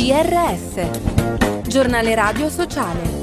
GRS, Giornale Radio Sociale.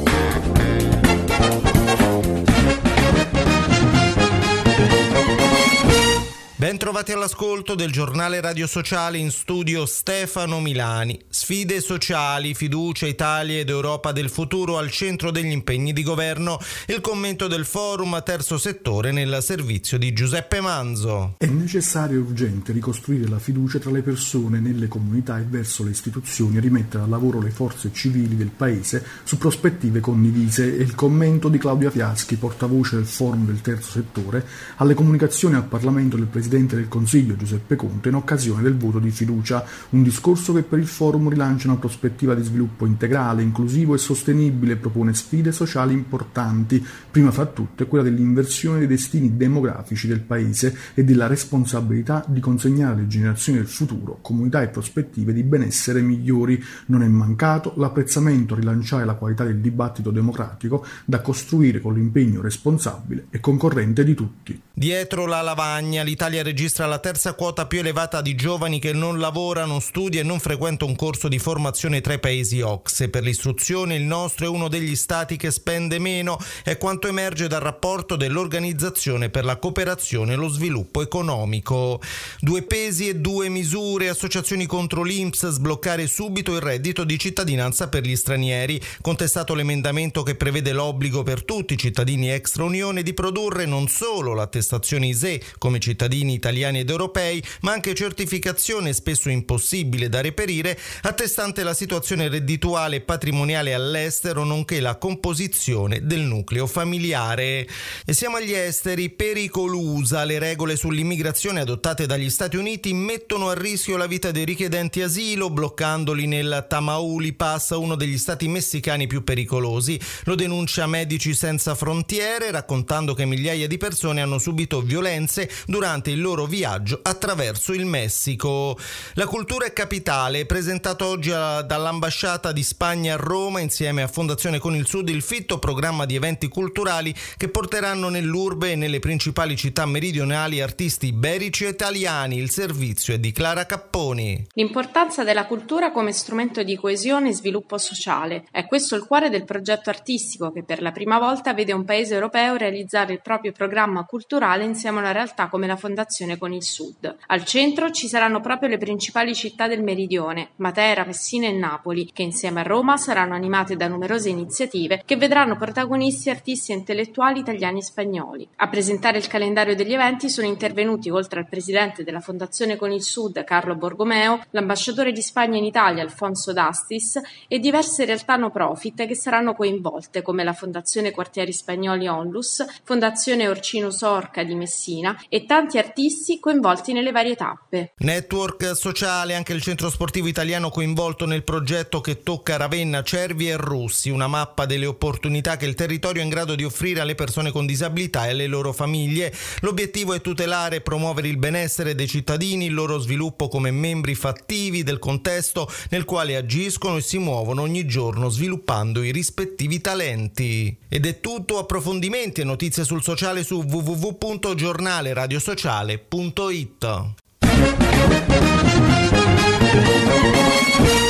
Ben trovati all'ascolto del Giornale Radio Sociale, in studio Stefano Milani. Sfide sociali, fiducia, Italia ed Europa del futuro al centro degli impegni di governo. Il commento del forum Terzo Settore nel servizio di Giuseppe Manzo. È necessario e urgente ricostruire la fiducia tra le persone, nelle comunità e verso le istituzioni e rimettere al lavoro le forze civili del Paese su prospettive condivise. È il commento di Claudia Fiaschi, portavoce del forum del Terzo Settore, alle comunicazioni al Parlamento del Presidente del Consiglio Giuseppe Conte in occasione del voto di fiducia, un discorso che per il forum rilancia una prospettiva di sviluppo integrale, inclusivo e sostenibile e propone sfide sociali importanti, prima fra tutte quella dell'inversione dei destini demografici del Paese e della responsabilità di consegnare alle generazioni del futuro comunità e prospettive di benessere migliori. Non è mancato l'apprezzamento a rilanciare la qualità del dibattito democratico da costruire con l'impegno responsabile e concorrente di tutti. Dietro la lavagna, l'Italia registra la terza quota più elevata di giovani che non lavora, non studia e non frequenta un corso di formazione tra i paesi OCSE. Per l'istruzione il nostro è uno degli stati che spende meno, è quanto emerge dal rapporto dell'Organizzazione per la cooperazione e lo sviluppo economico. 2 pesi e 2 misure, associazioni contro l'INPS, sbloccare subito il reddito di cittadinanza per gli stranieri. Contestato l'emendamento che prevede l'obbligo per tutti i cittadini extra Unione di produrre non solo l'attestazione ISEE come cittadini italiani ed europei, ma anche certificazione spesso impossibile da reperire, attestante la situazione reddituale e patrimoniale all'estero, nonché la composizione del nucleo familiare. E siamo agli esteri. Pericolosa. Le regole sull'immigrazione adottate dagli Stati Uniti mettono a rischio la vita dei richiedenti asilo, bloccandoli nel Tamaulipas, uno degli stati messicani più pericolosi. Lo denuncia Medici Senza Frontiere, raccontando che migliaia di persone hanno subito violenze durante il loro viaggio attraverso il Messico. La cultura è capitale, presentato oggi dall'ambasciata di Spagna a Roma insieme a Fondazione Con il Sud il fitto programma di eventi culturali che porteranno nell'urbe e nelle principali città meridionali artisti iberici e italiani. Il servizio è di Clara Capponi. L'importanza della cultura come strumento di coesione e sviluppo sociale. È questo il cuore del progetto artistico che per la prima volta vede un paese europeo realizzare il proprio programma culturale insieme a una realtà come la Fondazione Con il Sud. Al centro ci saranno proprio le principali città del meridione, Matera, Messina e Napoli, che insieme a Roma saranno animate da numerose iniziative che vedranno protagonisti artisti e intellettuali italiani e spagnoli. A presentare il calendario degli eventi sono intervenuti, oltre al presidente della Fondazione Con il Sud, Carlo Borgomeo, l'ambasciatore di Spagna in Italia, Alfonso Dastis, e diverse realtà no profit che saranno coinvolte, come la Fondazione Quartieri Spagnoli Onlus, Fondazione Orcinus Orca di Messina e tanti artisti coinvolti nelle varie tappe. Network sociale, anche il centro sportivo italiano coinvolto nel progetto che tocca Ravenna, Cervi e Russi, una mappa delle opportunità che il territorio è in grado di offrire alle persone con disabilità e alle loro famiglie. L'obiettivo è tutelare e promuovere il benessere dei cittadini, il loro sviluppo come membri fattivi del contesto nel quale agiscono e si muovono ogni giorno sviluppando i rispettivi talenti. Ed è tutto. Approfondimenti e notizie sul sociale su www.giornaleradiosociale.it.